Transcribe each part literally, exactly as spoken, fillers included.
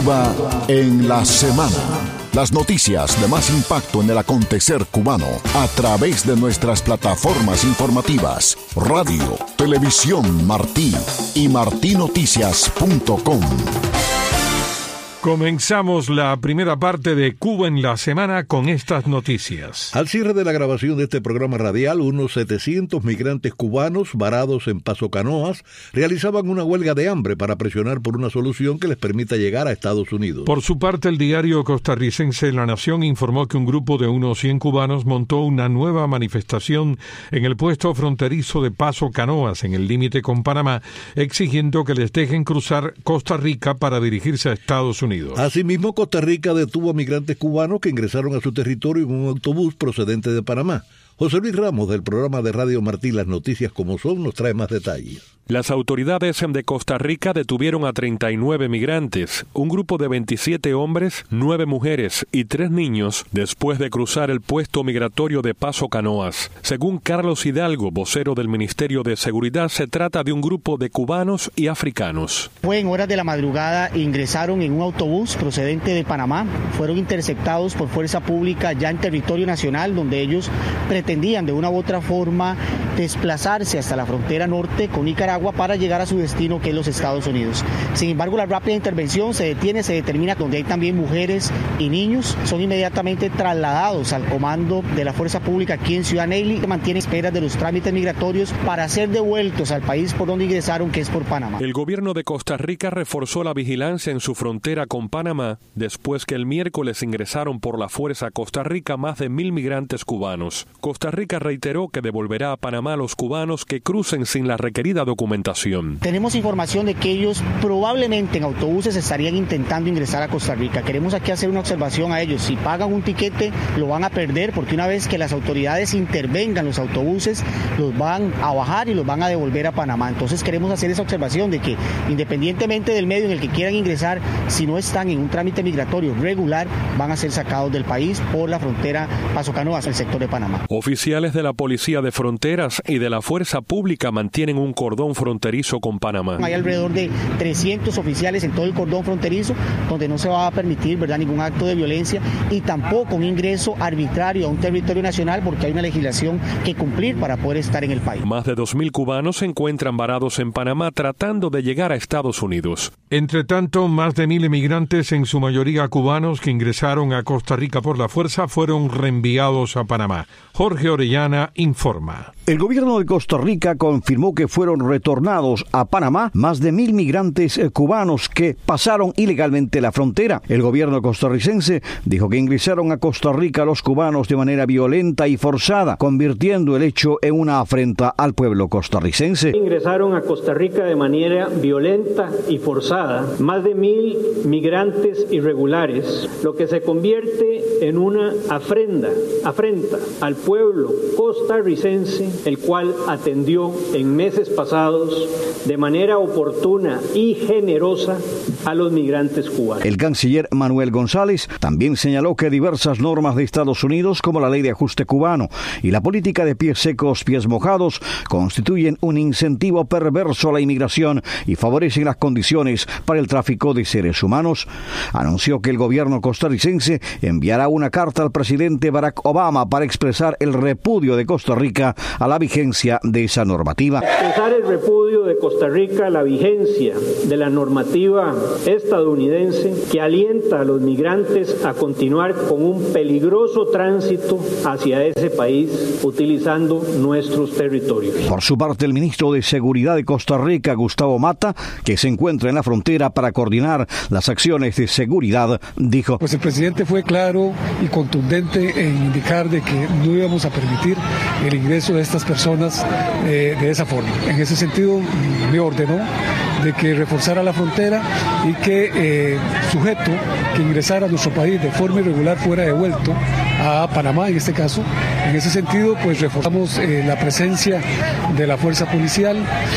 Cuba en la semana. Las noticias de más impacto en el acontecer cubano a través de nuestras plataformas informativas, radio, televisión Martí y martí noticias punto com. Comenzamos la primera parte de Cuba en la semana con estas noticias. Al cierre de la grabación de este programa radial, unos setecientos migrantes cubanos varados en Paso Canoas realizaban una huelga de hambre para presionar por una solución que les permita llegar a Estados Unidos. Por su parte, el diario costarricense La Nación informó que un grupo de unos cien cubanos montó una nueva manifestación en el puesto fronterizo de Paso Canoas, en el límite con Panamá, exigiendo que les dejen cruzar Costa Rica para dirigirse a Estados Unidos. Asimismo, Costa Rica detuvo a migrantes cubanos que ingresaron a su territorio en un autobús procedente de Panamá. José Luis Ramos, del programa de Radio Martí Las Noticias Como Son, nos trae más detalles. Las autoridades de Costa Rica detuvieron a treinta y nueve migrantes, un grupo de veintisiete hombres, nueve mujeres y tres niños, después de cruzar el puesto migratorio de Paso Canoas. Según Carlos Hidalgo, vocero del Ministerio de Seguridad, se trata de un grupo de cubanos y africanos. Fue en horas de la madrugada, ingresaron en un autobús procedente de Panamá, fueron interceptados por fuerza pública ya en territorio nacional, donde ellos pretendían de una u otra forma desplazarse hasta la frontera norte con Nicaragua para llegar a su destino, que es los Estados Unidos. Sin embargo, la rápida intervención se detiene, se determina donde hay también mujeres y niños, son inmediatamente trasladados al comando de la fuerza pública aquí en Ciudad Neyli, que mantiene esperas de los trámites migratorios para ser devueltos al país por donde ingresaron, que es por Panamá. El gobierno de Costa Rica reforzó la vigilancia en su frontera con Panamá después que el miércoles ingresaron por la fuerza a Costa Rica más de mil migrantes cubanos. Costa Rica reiteró que devolverá a Panamá a los cubanos que crucen sin la requerida documentación. Tenemos información de que ellos probablemente en autobuses estarían intentando ingresar a Costa Rica. Queremos aquí hacer una observación a ellos. Si pagan un tiquete, lo van a perder, porque una vez que las autoridades intervengan los autobuses, los van a bajar y los van a devolver a Panamá. Entonces queremos hacer esa observación de que independientemente del medio en el que quieran ingresar, si no están en un trámite migratorio regular, van a ser sacados del país por la frontera Paso Canoas, el sector de Panamá. Oficiales de la Policía de Fronteras y de la Fuerza Pública mantienen un cordón fronterizo con Panamá. Hay alrededor de trescientos oficiales en todo el cordón fronterizo, donde no se va a permitir, ¿verdad?, ningún acto de violencia y tampoco un ingreso arbitrario a un territorio nacional, porque hay una legislación que cumplir para poder estar en el país. Más de dos mil cubanos se encuentran varados en Panamá tratando de llegar a Estados Unidos. Entre tanto, más de mil inmigrantes, en su mayoría cubanos, que ingresaron a Costa Rica por la fuerza, fueron reenviados a Panamá. Jorge Orellana informa. El gobierno de Costa Rica confirmó que fueron retornados a Panamá más de mil migrantes cubanos que pasaron ilegalmente la frontera. El gobierno costarricense dijo que ingresaron a Costa Rica los cubanos de manera violenta y forzada, convirtiendo el hecho en una afrenta al pueblo costarricense. Ingresaron a Costa Rica de manera violenta y forzada más de mil migrantes irregulares, lo que se convierte en una afrenta, afrenta al pueblo costarricense, el cual atendió en meses pasados de manera oportuna y generosa a los migrantes cubanos. El canciller Manuel González también señaló que diversas normas de Estados Unidos, como la ley de ajuste cubano y la política de pies secos, pies mojados, constituyen un incentivo perverso a la inmigración y favorecen las condiciones para el tráfico de seres humanos. Anunció que el gobierno costarricense enviará una carta al presidente Barack Obama para expresar el repudio de Costa Rica a la vigencia de esa normativa. Expresar el repudio de Costa Rica a la vigencia de la normativa estadounidense que alienta a los migrantes a continuar con un peligroso tránsito hacia ese país utilizando nuestros territorios. Por su parte, el ministro de Seguridad de Costa Rica, Gustavo Mata, que se encuentra en la frontera para coordinar las acciones de seguridad, dijo: Pues el presidente fue claro y contundente en indicar de que no íbamos a permitir el ingreso de estas personas eh, de esa forma. En ese sentido, me ordenó de que reforzara la frontera y que eh, sujeto que ingresara a nuestro país de forma irregular fuera devuelto a Panamá en este caso. En ese sentido, pues reforzamos eh, la presencia de la fuerza policial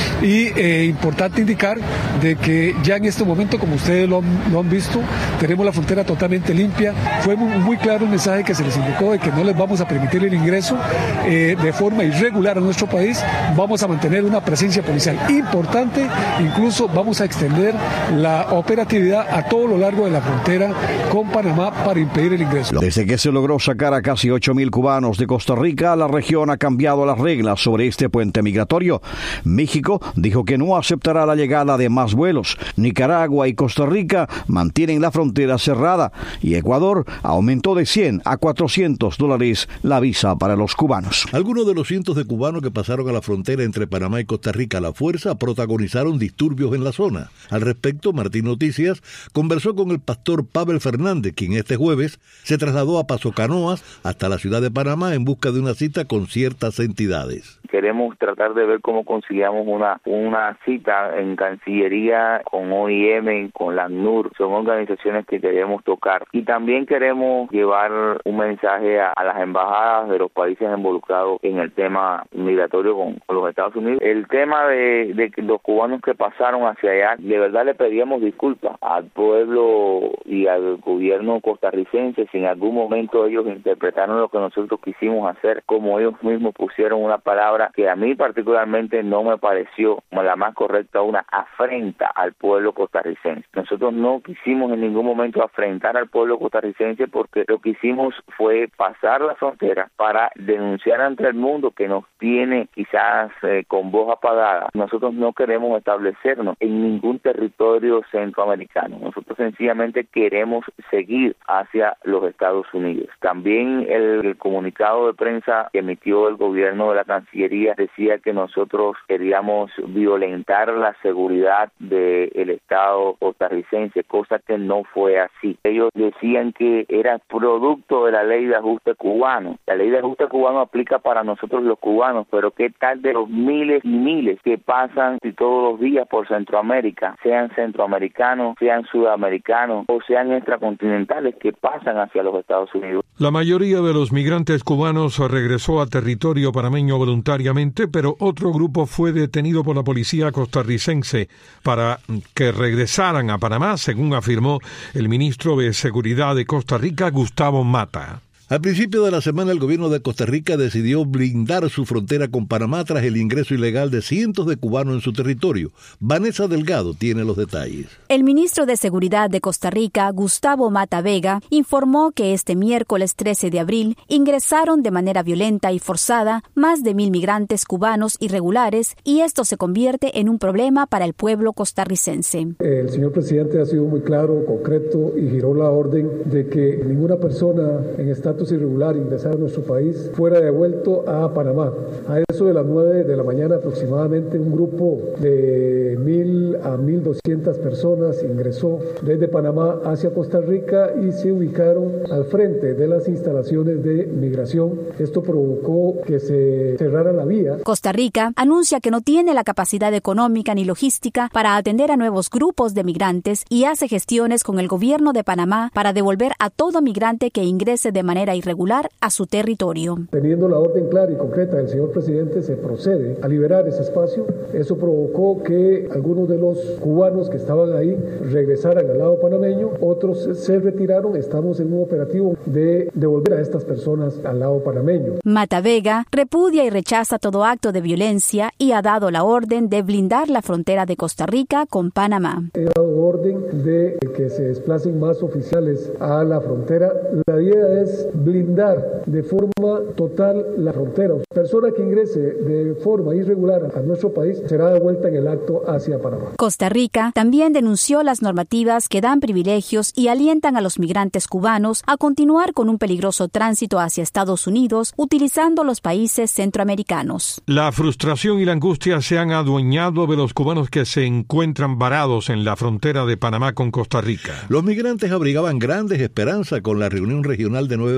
y eh, importante indicar de que ya en este momento, como ustedes lo han, lo han visto, tenemos la frontera totalmente limpia. Fue muy, muy claro el mensaje que se les indicó de que no les vamos a permitir el ingreso eh, de forma irregular a nuestro país. Vamos a mantener una presencia policial importante, incluso vamos a extender la operatividad a todo lo largo de la frontera con Panamá para impedir el ingreso. Desde que se logró sacar a casi ocho mil cubanos de Costa Rica, la región ha cambiado las reglas sobre este puente migratorio. México dijo que no aceptará la llegada de más vuelos. Nicaragua y Costa Rica mantienen la frontera cerrada y Ecuador aumentó de cien a cuatrocientos dólares la visa para los cubanos. Algunos de los cientos de cubanos que pasaron a la frontera entre Panamá y Costa Rica a la fuerza protagonizaron disturbios en la zona. Al respecto, Martín Noticias conversó con el pastor Pavel Fernández, quien este jueves se trasladó a Paso Canoas hasta la ciudad de Panamá en busca de una cita con ciertas entidades. Queremos tratar de ver cómo consigamos una una cita en Cancillería con O I M, con la ACNUR, son organizaciones que queremos tocar. Y también queremos llevar un mensaje a, a las embajadas de los países involucrados en el tema migratorio con, con los Estados Unidos. El tema de, de los cubanos que pasaron hacia allá, de verdad le pedíamos disculpas al pueblo y al gobierno costarricense si en algún momento ellos interpretaron lo que nosotros quisimos hacer, como ellos mismos pusieron una palabra que a mí particularmente no me pareció como la más correcta, una afrenta al pueblo costarricense. Nosotros no quisimos en ningún momento afrentar al pueblo costarricense, porque lo que hicimos fue pasar la frontera para denunciar ante el mundo que nos tiene quizás eh, con voz apagada. Nosotros no queremos establecernos en ningún territorio centroamericano. Nosotros sencillamente queremos seguir hacia los Estados Unidos. También el, el comunicado de prensa que emitió el gobierno de la Cancillería decía que nosotros queríamos violentar la seguridad del Estado costarricense, cosa que no fue así. Ellos decían que era producto de la ley de ajuste cubano. La ley de ajuste cubano aplica para nosotros los cubanos, pero ¿qué tal de los miles y miles que pasan todos los días por Centroamérica, sean centroamericanos, sean sudamericanos o sean extracontinentales, que pasan hacia los Estados Unidos? La mayoría de los migrantes cubanos regresó a territorio panameño voluntariamente, pero otro grupo fue detenido por la policía costarricense para que regresaran a Panamá, según afirmó el ministro de Seguridad de Costa Rica, Gustavo Mata. Al principio de la semana, el gobierno de Costa Rica decidió blindar su frontera con Panamá tras el ingreso ilegal de cientos de cubanos en su territorio. Vanessa Delgado tiene los detalles. El ministro de Seguridad de Costa Rica, Gustavo Mata Vega, informó que este miércoles trece de abril ingresaron de manera violenta y forzada más de mil migrantes cubanos irregulares, y esto se convierte en un problema para el pueblo costarricense. El señor presidente ha sido muy claro, concreto, y giró la orden de que ninguna persona en estatus irregular ingresar a nuestro país fuera devuelto a Panamá. A eso de las nueve de la mañana aproximadamente, un grupo de mil a mil doscientas personas ingresó desde Panamá hacia Costa Rica y se ubicaron al frente de las instalaciones de migración. Esto provocó que se cerrara la vía. Costa Rica anuncia que no tiene la capacidad económica ni logística para atender a nuevos grupos de migrantes y hace gestiones con el gobierno de Panamá para devolver a todo migrante que ingrese de manera irregular a su territorio. Teniendo la orden clara y concreta del señor presidente, se procede a liberar ese espacio. Eso provocó que algunos de los cubanos que estaban ahí regresaran al lado panameño, otros se retiraron. Estamos en un operativo de devolver a estas personas al lado panameño. Mata Vega repudia y rechaza todo acto de violencia y ha dado la orden de blindar la frontera de Costa Rica con Panamá. He dado orden de que se desplacen más oficiales a la frontera. La idea es blindar de forma total la frontera. Persona que ingrese de forma irregular a nuestro país será devuelta en el acto hacia Panamá. Costa Rica también denunció las normativas que dan privilegios y alientan a los migrantes cubanos a continuar con un peligroso tránsito hacia Estados Unidos utilizando los países centroamericanos. La frustración y la angustia se han adueñado de los cubanos que se encuentran varados en la frontera de Panamá con Costa Rica. Los migrantes abrigaban grandes esperanzas con la reunión regional de nueve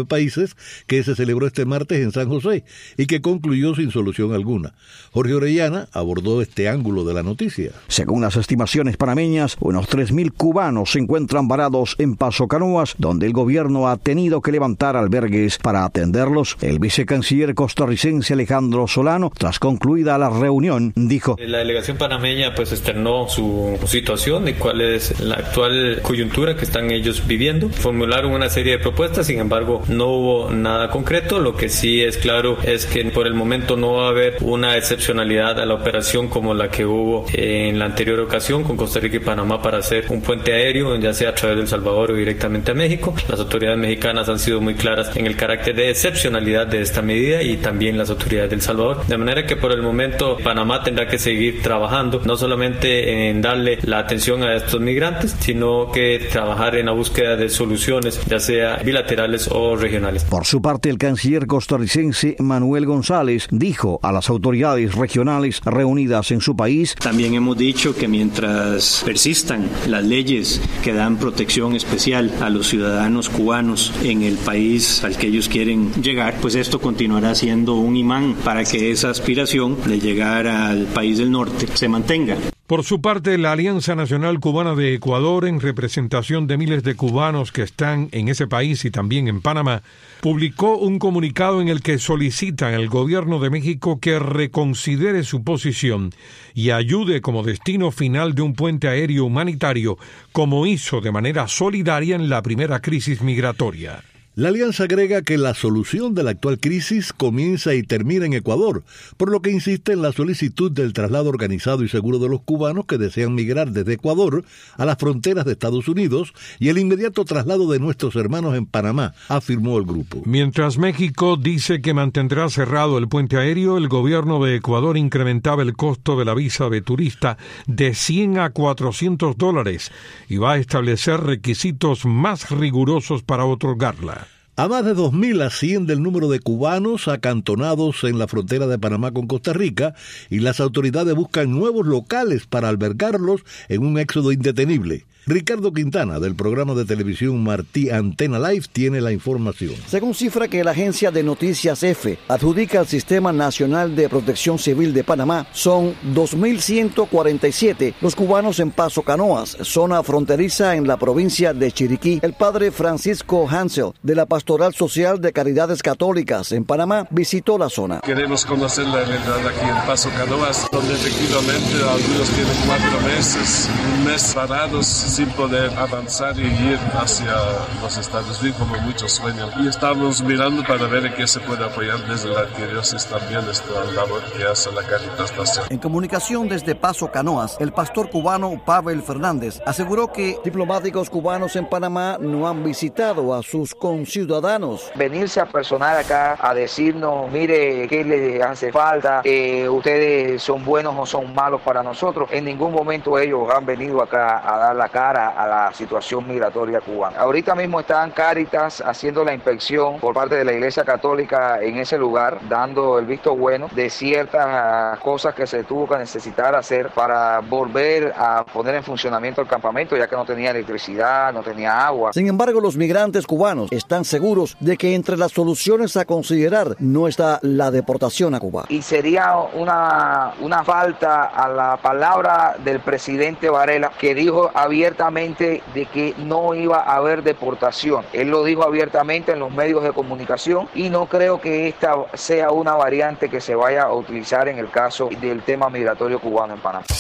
países que se celebró este martes en San José y que concluyó sin solución alguna. Jorge Orellana abordó este ángulo de la noticia. Según las estimaciones panameñas, unos tres mil cubanos se encuentran varados en Paso Canoas, donde el gobierno ha tenido que levantar albergues para atenderlos. El vicecanciller costarricense Alejandro Solano, tras concluida la reunión, dijo: la delegación panameña pues externó su situación de cuál es la actual coyuntura que están ellos viviendo. Formularon una serie de propuestas, sin embargo no hubo nada concreto. Lo que sí es claro es que por el momento no va a haber una excepcionalidad a la operación como la que hubo en la anterior ocasión con Costa Rica y Panamá para hacer un puente aéreo, ya sea a través de El Salvador o directamente a México. Las autoridades mexicanas han sido muy claras en el carácter de excepcionalidad de esta medida y también las autoridades de El Salvador. De manera que por el momento Panamá tendrá que seguir trabajando, no solamente en darle la atención a estos migrantes, sino que trabajar en la búsqueda de soluciones, ya sea bilaterales o regionales. Por su parte, el canciller costarricense Manuel González dijo a las autoridades regionales reunidas en su país: también hemos dicho que mientras persistan las leyes que dan protección especial a los ciudadanos cubanos en el país al que ellos quieren llegar, pues esto continuará siendo un imán para que esa aspiración de llegar al país del norte se mantenga. Por su parte, la Alianza Nacional Cubana de Ecuador, en representación de miles de cubanos que están en ese país y también en Panamá, publicó un comunicado en el que solicitan al gobierno de México que reconsidere su posición y ayude como destino final de un puente aéreo humanitario, como hizo de manera solidaria en la primera crisis migratoria. La alianza agrega que la solución de la actual crisis comienza y termina en Ecuador, por lo que insiste en la solicitud del traslado organizado y seguro de los cubanos que desean migrar desde Ecuador a las fronteras de Estados Unidos y el inmediato traslado de nuestros hermanos en Panamá, afirmó el grupo. Mientras México dice que mantendrá cerrado el puente aéreo, el gobierno de Ecuador incrementaba el costo de la visa de turista de cien a cuatrocientos dólares y va a establecer requisitos más rigurosos para otorgarla. A más de dos mil asciende el número de cubanos acantonados en la frontera de Panamá con Costa Rica y las autoridades buscan nuevos locales para albergarlos en un éxodo indetenible. Ricardo Quintana, del programa de televisión Martí Antena Live, tiene la información. Según cifra que la agencia de noticias EFE adjudica al Sistema Nacional de Protección Civil de Panamá, son dos mil ciento cuarenta y siete los cubanos en Paso Canoas, zona fronteriza en la provincia de Chiriquí. El padre Francisco Hansel, de la Pastoral Social de Caridades Católicas en Panamá, visitó la zona. Queremos conocer la realidad aquí en Paso Canoas, donde efectivamente algunos tienen cuatro meses, un mes parados, sin poder avanzar y ir hacia los Estados Unidos como muchos sueñan. Y estamos mirando para ver en qué se puede apoyar desde la arquidiócesis también esta labor que hace la Caritas Nacional. En comunicación desde Paso Canoas, el pastor cubano Pavel Fernández aseguró que diplomáticos cubanos en Panamá no han visitado a sus conciudadanos. Venirse a personar acá a decirnos, mire, qué le hace falta, que ustedes son buenos o son malos para nosotros. En ningún momento ellos han venido acá a dar la cara a la situación migratoria cubana. Ahorita mismo están Cáritas haciendo la inspección por parte de la Iglesia Católica en ese lugar, dando el visto bueno de ciertas cosas que se tuvo que necesitar hacer para volver a poner en funcionamiento el campamento, ya que no tenía electricidad, no tenía agua. Sin embargo, los migrantes cubanos están seguros de que entre las soluciones a considerar no está la deportación a Cuba. Y sería una, una falta a la palabra del presidente Varela, que dijo abiertamente de que no iba a haber deportación. Él lo dijo abiertamente en los medios de comunicación y no creo que esta sea una variante que se vaya a utilizar en el caso del tema migratorio cubano en Panamá.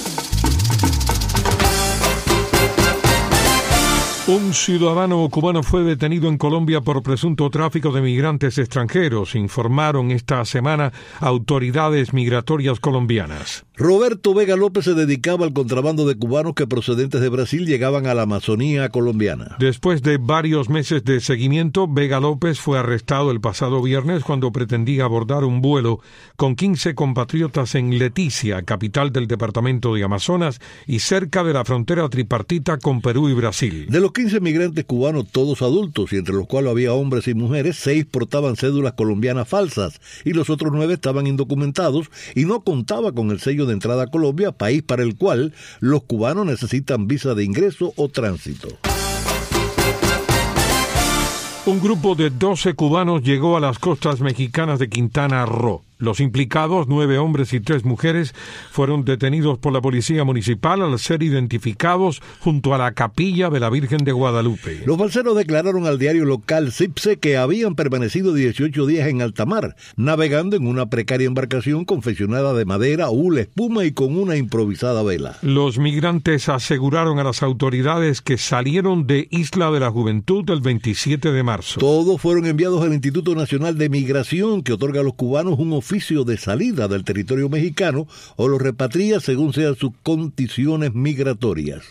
Un ciudadano cubano fue detenido en Colombia por presunto tráfico de migrantes extranjeros, informaron esta semana autoridades migratorias colombianas. Roberto Vega López se dedicaba al contrabando de cubanos que procedentes de Brasil llegaban a la Amazonía colombiana. Después de varios meses de seguimiento, Vega López fue arrestado el pasado viernes cuando pretendía abordar un vuelo con quince compatriotas en Leticia, capital del departamento de Amazonas y cerca de la frontera tripartita con Perú y Brasil. De los quince migrantes cubanos, todos adultos, y entre los cuales había hombres y mujeres, seis portaban cédulas colombianas falsas y los otros nueve estaban indocumentados y no contaba con el sello de entrada a Colombia, país para el cual los cubanos necesitan visa de ingreso o tránsito. Un grupo de doce cubanos llegó a las costas mexicanas de Quintana Roo. Los implicados, nueve hombres y tres mujeres, fueron detenidos por la policía municipal al ser identificados junto a la capilla de la Virgen de Guadalupe. Los balseros declararon al diario local CIPSE que habían permanecido dieciocho días en alta mar, navegando en una precaria embarcación confeccionada de madera, hule, espuma y con una improvisada vela. Los migrantes aseguraron a las autoridades que salieron de Isla de la Juventud el veintisiete de marzo. Todos fueron enviados al Instituto Nacional de Migración, que otorga a los cubanos un oficio de salida del territorio mexicano o los repatria según sean sus condiciones migratorias.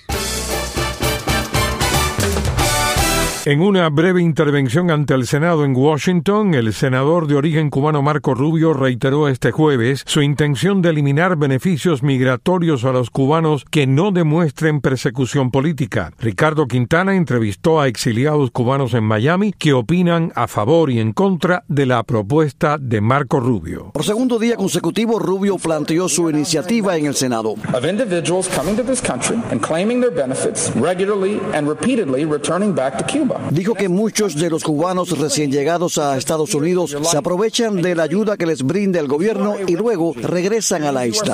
En una breve intervención ante el Senado en Washington, el senador de origen cubano Marco Rubio reiteró este jueves su intención de eliminar beneficios migratorios a los cubanos que no demuestren persecución política. Ricardo Quintana entrevistó a exiliados cubanos en Miami que opinan a favor y en contra de la propuesta de Marco Rubio. Por segundo día consecutivo, Rubio planteó su iniciativa en el Senado. Of individuals coming to this country and claiming their benefits regularly and repeatedly returning back to Cuba. Dijo que muchos de los cubanos recién llegados a Estados Unidos se aprovechan de la ayuda que les brinda el gobierno y luego regresan a la isla.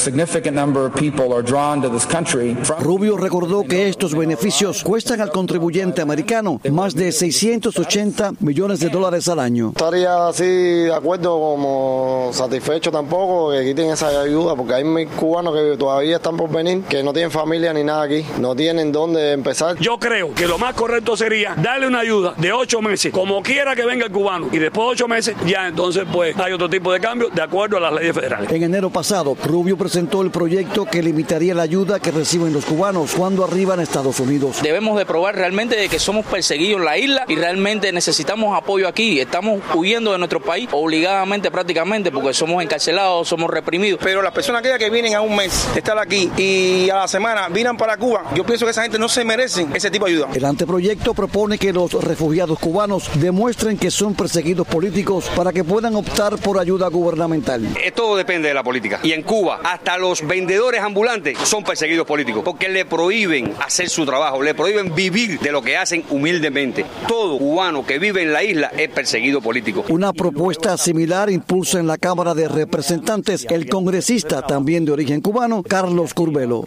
Rubio recordó que estos beneficios cuestan al contribuyente americano más de seiscientos ochenta millones de dólares al año. Estaría así de acuerdo como satisfecho tampoco que quiten esa ayuda, porque hay cubanos que todavía están por venir, que no tienen familia ni nada aquí, no tienen dónde empezar. Yo creo que lo más correcto sería darle una ayuda de ocho meses, como quiera que venga el cubano, y después de ocho meses, ya entonces pues hay otro tipo de cambio de acuerdo a las leyes federales. En enero pasado, Rubio presentó el proyecto que limitaría la ayuda que reciben los cubanos cuando arriban a Estados Unidos. Debemos de probar realmente de que somos perseguidos en la isla y realmente necesitamos apoyo aquí. Estamos huyendo de nuestro país obligadamente prácticamente porque somos encarcelados, somos reprimidos. Pero las personas aquellas que vienen a un mes de estar aquí y a la semana vienen para Cuba, yo pienso que esa gente no se merecen ese tipo de ayuda. El anteproyecto propone que los refugiados cubanos demuestren que son perseguidos políticos para que puedan optar por ayuda gubernamental. Todo depende de la política. Y en Cuba, hasta los vendedores ambulantes son perseguidos políticos porque le prohíben hacer su trabajo, le prohíben vivir de lo que hacen humildemente. Todo cubano que vive en la isla es perseguido político. Una propuesta similar impulsa en la Cámara de Representantes el congresista, también de origen cubano, Carlos Curbelo.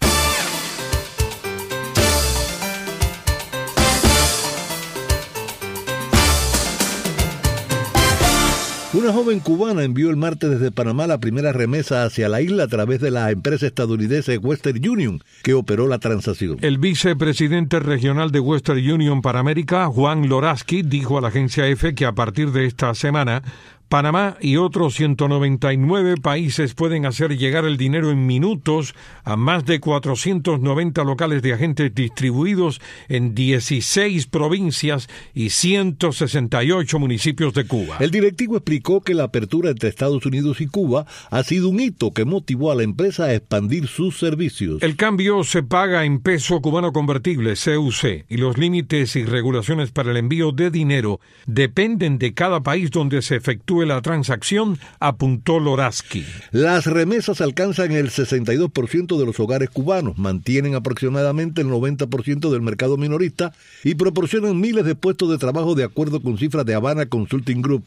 Una joven cubana envió el martes desde Panamá la primera remesa hacia la isla a través de la empresa estadounidense Western Union, que operó la transacción. El vicepresidente regional de Western Union para América, Juan Loraski, dijo a la agencia EFE que a partir de esta semana Panamá y otros ciento noventa y nueve países pueden hacer llegar el dinero en minutos a más de cuatrocientos noventa locales de agentes distribuidos en dieciséis provincias y ciento sesenta y ocho municipios de Cuba. El directivo explicó que la apertura entre Estados Unidos y Cuba ha sido un hito que motivó a la empresa a expandir sus servicios. El cambio se paga en peso cubano convertible, C U C, y los límites y regulaciones para el envío de dinero dependen de cada país donde se efectúe la transacción, apuntó Loraski. Las remesas alcanzan el sesenta y dos por ciento de los hogares cubanos, mantienen aproximadamente el noventa por ciento del mercado minorista y proporcionan miles de puestos de trabajo de acuerdo con cifras de Havana Consulting Group.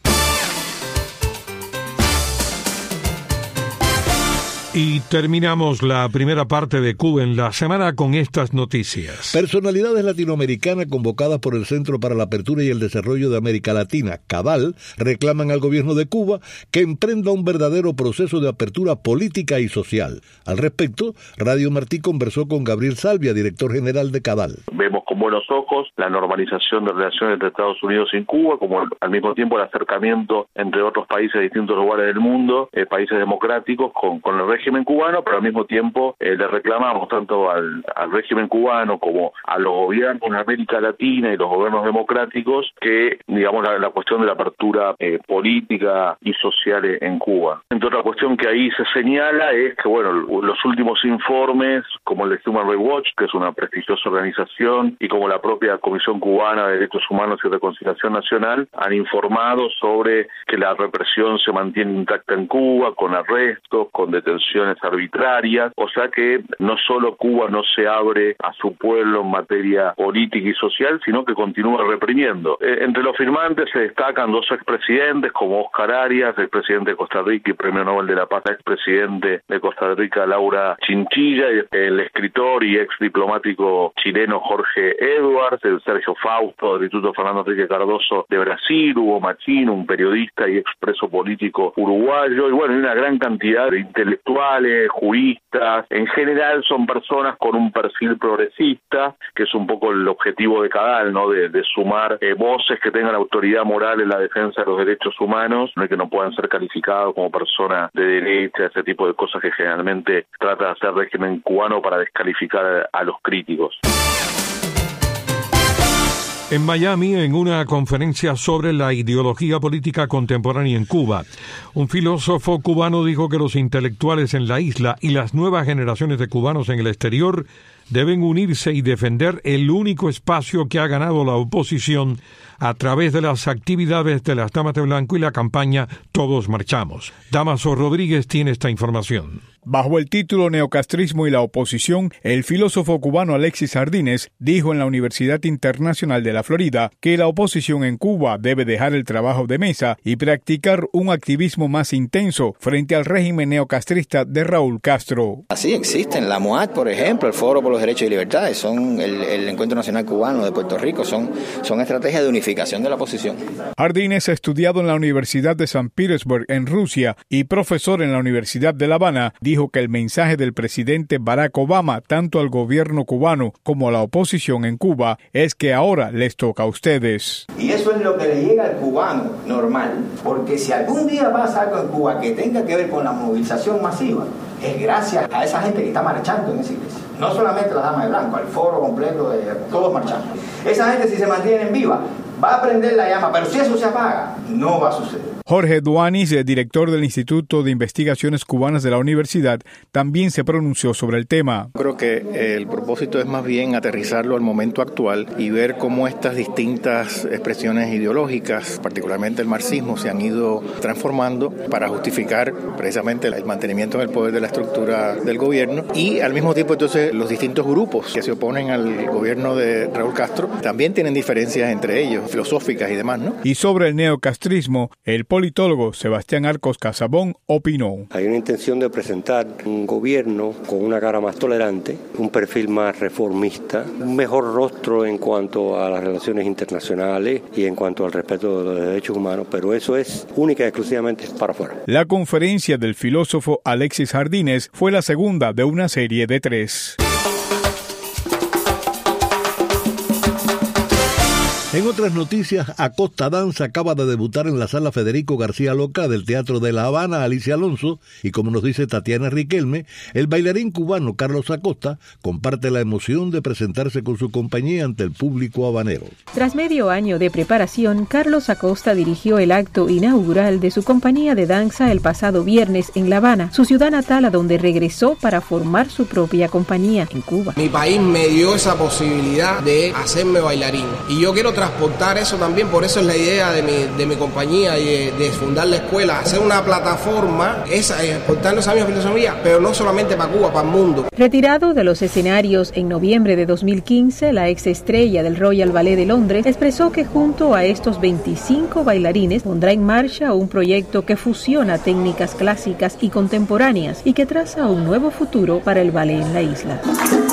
Y terminamos la primera parte de Cuba en la semana con estas noticias. Personalidades latinoamericanas convocadas por el Centro para la Apertura y el Desarrollo de América Latina, CADAL, reclaman al gobierno de Cuba que emprenda un verdadero proceso de apertura política y social. Al respecto, Radio Martí conversó con Gabriel Salvia, director general de CADAL. Vemos con buenos ojos la normalización de relaciones entre Estados Unidos y Cuba, como al mismo tiempo el acercamiento entre otros países de distintos lugares del mundo, eh, países democráticos, con, con el régimen régimen cubano, pero al mismo tiempo eh, le reclamamos tanto al, al régimen cubano como a los gobiernos de América Latina y los gobiernos democráticos que, digamos, la, la cuestión de la apertura eh, política y social en Cuba. Entonces, la cuestión que ahí se señala es que, bueno, los últimos informes, como el de Human Rights Watch, que es una prestigiosa organización, y como la propia Comisión Cubana de Derechos Humanos y Reconciliación Nacional, han informado sobre que la represión se mantiene intacta en Cuba, con arrestos, con detenciones, detenciones arbitrarias, o sea que no solo Cuba no se abre a su pueblo en materia política y social, sino que continúa reprimiendo. Eh, entre los firmantes se destacan dos expresidentes como Oscar Arias, expresidente de Costa Rica y Premio Nobel de la Paz, expresidente de Costa Rica Laura Chinchilla, y el escritor y ex diplomático chileno Jorge Edwards, el Sergio Fausto del Instituto Fernando Enrique Cardoso de Brasil, Hugo Machino, un periodista y expreso político uruguayo, y bueno, hay una gran cantidad de intelectuales, juristas. En general son personas con un perfil progresista, que es un poco el objetivo de Cadal, ¿no? De, de sumar eh, voces que tengan autoridad moral en la defensa de los derechos humanos, no es que no puedan ser calificados como personas de derecha, ese tipo de cosas que generalmente trata de hacer el régimen cubano para descalificar a los críticos. En Miami, en una conferencia sobre la ideología política contemporánea en Cuba, un filósofo cubano dijo que los intelectuales en la isla y las nuevas generaciones de cubanos en el exterior deben unirse y defender el único espacio que ha ganado la oposición a través de las actividades de las Damas de Blanco y la campaña Todos Marchamos. Damaso Rodríguez tiene esta información. Bajo el título Neocastrismo y la oposición, el filósofo cubano Alexis Jardines dijo en la Universidad Internacional de la Florida que la oposición en Cuba debe dejar el trabajo de mesa y practicar un activismo más intenso frente al régimen neocastrista de Raúl Castro. Así existen, la MOAD, por ejemplo, el Foro por los Derechos y Libertades, son el, el Encuentro Nacional Cubano de Puerto Rico, son, son estrategias de unificación de la oposición. Jardines ha estudiado en la Universidad de San Petersburg en Rusia y profesor en la Universidad de La Habana, dijo que el mensaje del presidente Barack Obama, tanto al gobierno cubano como a la oposición en Cuba, es que ahora les toca a ustedes. Y eso es lo que le llega al cubano normal, porque si algún día pasa algo en Cuba que tenga que ver con la movilización masiva, es gracias a esa gente que está marchando en esa iglesia. No solamente las Damas de Blanco, el foro completo de todos marchando. Esa gente, si se mantienen viva, va a prender la llama, pero si eso se apaga, no va a suceder. Jorge Duanis, el director del Instituto de Investigaciones Cubanas de la universidad, también se pronunció sobre el tema. Creo que el propósito es más bien aterrizarlo al momento actual y ver cómo estas distintas expresiones ideológicas, particularmente el marxismo, se han ido transformando para justificar precisamente el mantenimiento en el poder de la estructura del gobierno, y al mismo tiempo entonces los distintos grupos que se oponen al gobierno de Raúl Castro también tienen diferencias entre ellos, filosóficas y demás, ¿no? Y sobre el neocastrismo, el politólogo Sebastián Arcos Casabón opinó. Hay una intención de presentar un gobierno con una cara más tolerante, un perfil más reformista, un mejor rostro en cuanto a las relaciones internacionales y en cuanto al respeto de los derechos humanos, pero eso es única y exclusivamente para afuera. La conferencia del filósofo Alexis Jardines fue la segunda de una serie de tres. En otras noticias, Acosta Danza acaba de debutar en la Sala Federico García Lorca del Teatro de La Habana, Alicia Alonso, y como nos dice Tatiana Riquelme, el bailarín cubano Carlos Acosta comparte la emoción de presentarse con su compañía ante el público habanero. Tras medio año de preparación, Carlos Acosta dirigió el acto inaugural de su compañía de danza el pasado viernes en La Habana, su ciudad natal, a donde regresó para formar su propia compañía en Cuba. Mi país me dio esa posibilidad de hacerme bailarín, y yo quiero transportar eso también, por eso es la idea de mi, de mi compañía y de, de fundar la escuela, hacer una plataforma, esa, exportando esa misma filosofía, pero no solamente para Cuba, para el mundo. Retirado de los escenarios en noviembre de dos mil quince, la ex estrella del Royal Ballet de Londres expresó que junto a estos veinticinco bailarines pondrá en marcha un proyecto que fusiona técnicas clásicas y contemporáneas y que traza un nuevo futuro para el ballet en la isla.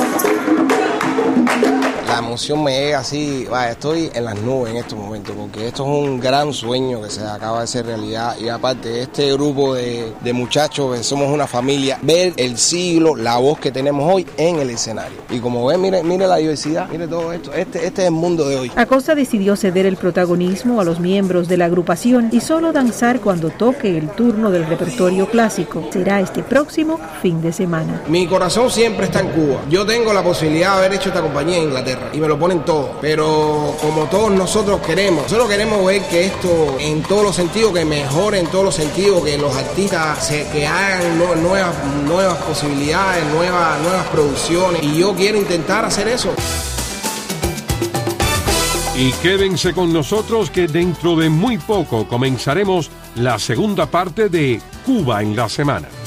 La emoción me llega así, vaya, estoy en las nubes en estos momentos, porque esto es un gran sueño que se acaba de hacer realidad, y aparte este grupo de, de muchachos que somos una familia, ver el siglo, la voz que tenemos hoy en el escenario. Y como ven, mire, mire la diversidad, mire todo esto, este, este es el mundo de hoy. Acosta decidió ceder el protagonismo a los miembros de la agrupación y solo danzar cuando toque el turno del repertorio clásico. Será este próximo fin de semana. Mi corazón siempre está en Cuba. Yo tengo la posibilidad de haber hecho esta compañía en Inglaterra y me lo ponen todo, pero como todos nosotros queremos, nosotros queremos ver que esto en todos los sentidos, que mejore en todos los sentidos, que los artistas se, que hagan no, nuevas, nuevas posibilidades, nuevas, nuevas producciones, y yo quiero intentar hacer eso. Y quédense con nosotros, que dentro de muy poco comenzaremos la segunda parte de Cuba en la Semana.